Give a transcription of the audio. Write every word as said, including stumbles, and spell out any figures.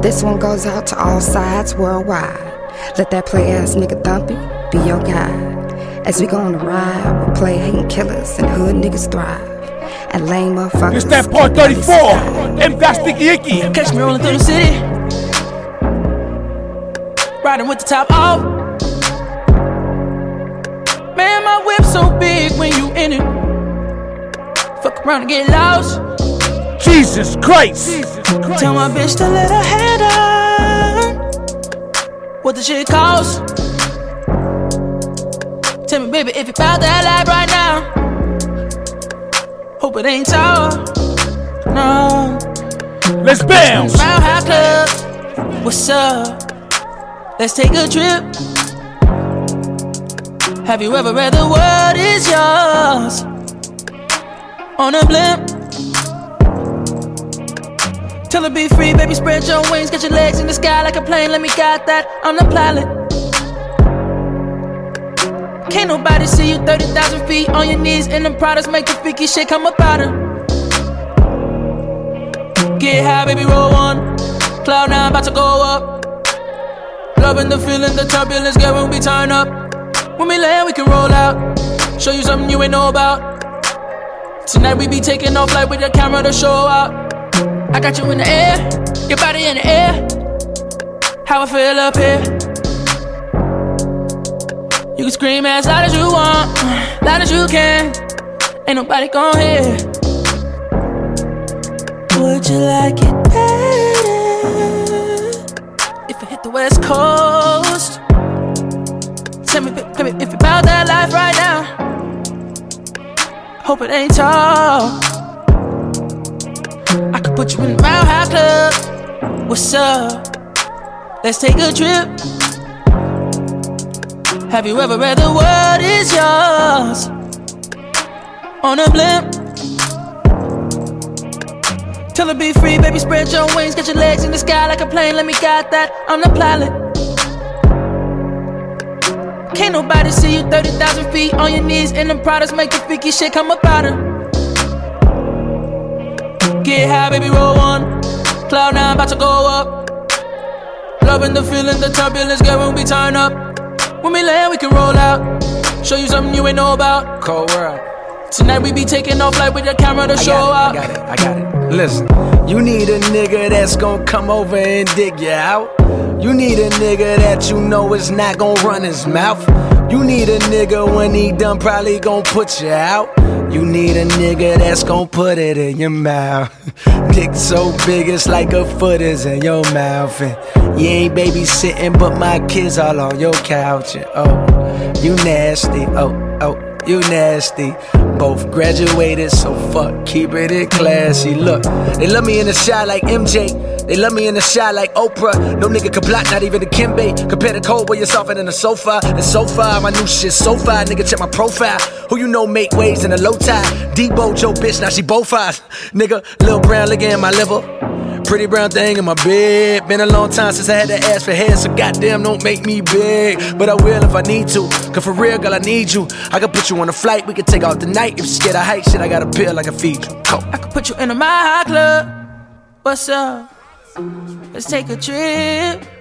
This one goes out to all sides worldwide. Let that play ass nigga Thumpy be your guide. As we go on the ride, we'll play hating killers and hood niggas thrive. And lame motherfuckers. It's that part thirty-four. M. That's Sticky Icky. Catch me rolling through the city, riding with the top off. Man, my whip so big when you in it. Fuck around and get lost. Jesus Christ. Jesus Christ. Tell my bitch to let her head down. What the shit cost? Tell me, baby, if you bout that life right now. Hope it ain't sour. No. Let's bounce. Round High Club. What's up? Let's take a trip. Have you ever read the world is yours on a blimp? Tell her be free, baby, spread your wings. Get your legs in the sky like a plane. Let me guide that, I'm the pilot. Can't nobody see you thirty thousand feet on your knees. And them products make the freaky shit come up out her. Get high, baby, roll one. Cloud nine, about to go up. Loving the feeling, the turbulence, girl, when we turn up. When we land, we can roll out. Show you something you ain't know about. Tonight we be taking off like with the camera to show out. I got you in the air, your body in the air. How I feel up here. You can scream as loud as you want, loud as you can. Ain't nobody gon' hear. Would you like it better if I hit the West Coast? Tell me, baby, if you bout that life right now. Hope it ain't tall. I could put you in the Round High Club. What's up? Let's take a trip. Have you ever read the world is yours on a blimp? Tell her be free, baby, spread your wings. Get your legs in the sky like a plane. Let me guide that, I'm the pilot. Can't nobody see you thirty thousand feet on your knees. And them products make the freaky shit come up out her. Get high, baby, roll one. Cloud nine, about to go up. Loving the feeling, the turbulence, girl, when we turn up. When we land, we can roll out. Show you something you ain't know about. Cold world. Tonight we be taking off like with the camera to I show got it, out. I got it, I got it. Listen, you need a nigga that's gon' come over and dig you out. You need a nigga that you know is not gon' run his mouth. You need a nigga when he done probably gon' put you out. You need a nigga that's gon' put it in your mouth. Dick so big it's like a foot is in your mouth. And you ain't babysitting but my kids all on your couch. And oh, you nasty, oh, oh, you nasty. Both graduated, so fuck, keep it in classy. Look, they love me in the shot like M J. They love me in the shot like Oprah. No nigga can block, not even the Kimbe. Compare the cold boy, you're softer than the sofa. And so far, my new shit so far. Nigga, check my profile. Who you know make waves in a low tide? Debo, Joe, bitch, now she both eyes. Nigga, Lil Brown liquor in my liver. Pretty brown thing in my bed. Been a long time since I had to ask for head, so goddamn don't make me big. But I will if I need to, cause for real, girl, I need you. I can put you on a flight, we can take off the night. If you're scared of height, shit, I got a pill I can feed you. Go. I could put you in a My High Club. What's up? Let's take a trip.